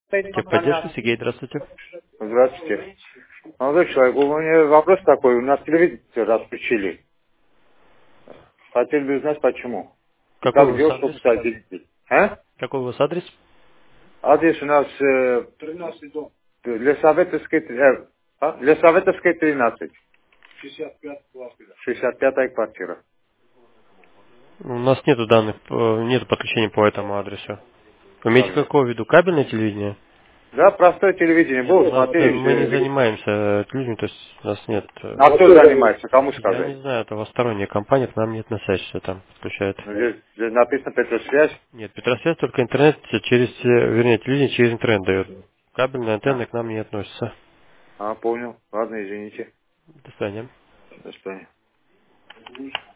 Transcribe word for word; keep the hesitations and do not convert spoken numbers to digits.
Техподдержка, Сергей, здравствуйте. Здравствуйте. Молодой человек, у меня вопрос такой. У нас телевизор отключили. Хотели бы узнать, почему. И Какой как у вас сделать, адрес? чтобы соединить. А? Какой у вас адрес? Адрес у нас э, Лесоветовской, э, а? Лесоветовской тринадцать. шестьдесят пятая квартира. У нас нету данных, э, нету подключения по этому адресу. Вы имеете Как же? какое в виду? Кабельное телевидение? Да, простое телевидение. Нет, у Было, нас э, смотрели, мы не все. занимаемся э, людьми, то есть у нас нет. э, А кто занимается? Кому Я не сказать? знаю, это у вас сторонняя компания, к нам не относящаяся там подключает. Ну, Здесь, здесь написано Петросвязь. Нет, Петросвязь только интернет через, э, вернее, телевидение через интернет дает. Кабельные А, антенны к нам не относятся. а, понял. Ладно, извините. До свидания. До свидания.